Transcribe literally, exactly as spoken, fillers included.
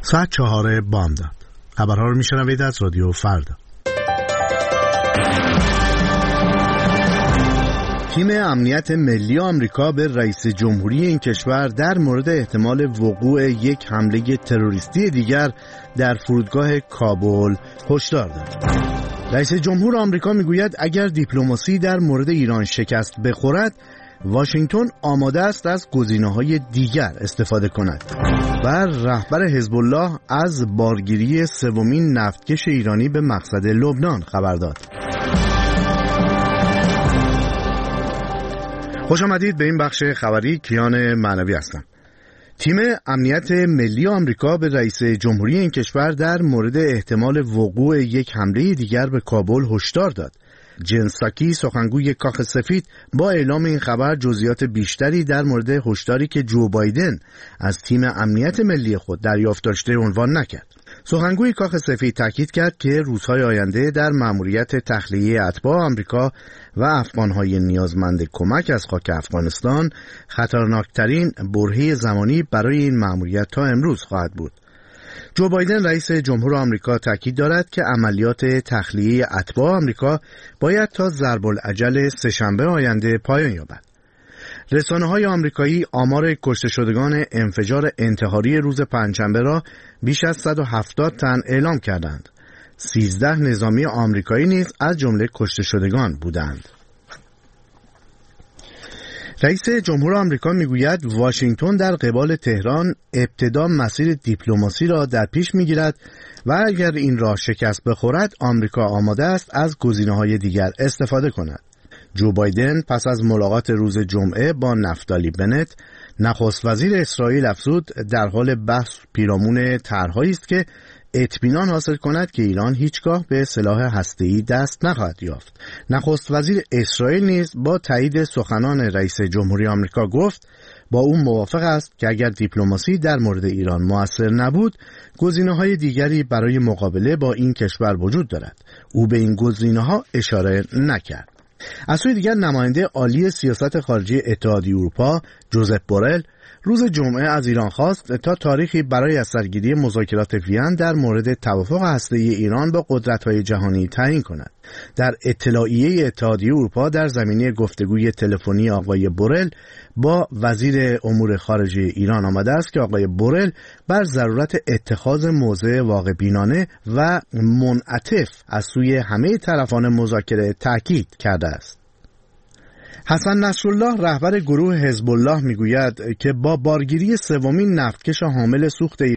ساعت چهار بامداد. خبرها رو میشنوید از رادیو فردا. تیم امنیت ملی آمریکا به رئیس جمهوری این کشور در مورد احتمال وقوع یک حمله تروریستی دیگر در فرودگاه کابل هشدار داد. رئیس جمهور آمریکا میگوید اگر دیپلماسی در مورد ایران شکست بخورد، واشنگتن آماده است از گزینه‌های دیگر استفاده کند. و رهبر حزب الله از بارگیری سومین نفتکش ایرانی به مقصد لبنان خبر داد. خوش آمدید به این بخش خبری. کیان معنوی هستم. تیم امنیت ملی آمریکا به رئیس جمهوری این کشور در مورد احتمال وقوع یک حمله دیگر به کابل هشدار داد. جن ساکی، سخنگوی کاخ سفید، با اعلام این خبر جزئیات بیشتری در مورد هشداری که جو بایدن از تیم امنیت ملی خود دریافت داشته عنوان نکرد. سخنگوی کاخ سفید تاکید کرد که روزهای آینده در مأموریت تخلیه اتباع آمریکا و افغانهای نیازمند کمک از خاک افغانستان خطرناکترین برهه زمانی برای این مأموریت تا امروز خواهد بود. جو بایدن رئیس جمهور آمریکا تاکید دارد که عملیات تخلیه اتباع آمریکا باید تا ضرب العجل سه‌شنبه آینده پایان یابد. رسانه‌های آمریکایی آمار کشته شدگان انفجار انتحاری روز پنجشنبه را بیش از صد و هفتاد تن اعلام کردند. سیزده نظامی آمریکایی نیز از جمله کشته شدگان بودند. رئیس جمهور آمریکا میگوید واشنگتن در قبال تهران ابتدا مسیر دیپلماسی را در پیش میگیرد و اگر این راه شکست بخورد، آمریکا آماده است از گزینه‌های دیگر استفاده کند. جو بایدن پس از ملاقات روز جمعه با نفتالی بنت، نخست وزیر اسرائیل، افزود در حال بحث پیرامون طرح‌هایی است که اطمینان حاصل کند که ایران هیچگاه به سلاح هسته‌ای دست نخواهد یافت. نخست وزیر اسرائیل نیز با تایید سخنان رئیس جمهوری آمریکا گفت با او موافق است که اگر دیپلماسی در مورد ایران مؤثر نبود، گزینه‌های دیگری برای مقابله با این کشور وجود دارد. او به این گزینه‌ها اشاره نکرد. از سوی دیگر نماینده عالی سیاست خارجی اتحادیه اروپا جوزپ بورل روز جمعه از ایران خواست تا تاریخی برای از سرگیری مذاکرات وین در مورد توافق هسته‌ای ایران با قدرت‌های جهانی تعیین کند. در اطلاعیه اتحادیه اروپا در زمینه گفتگوی تلفنی آقای بورل با وزیر امور خارجه ایران آمده است که آقای بورل بر ضرورت اتخاذ موضع واقع بینانه و منعطف از سوی همه طرفان مذاکره تاکید کرده است. حسن نصرالله، رهبر گروه حزب الله، میگوید که با بارگیری سومین نفتکش حامل سوخت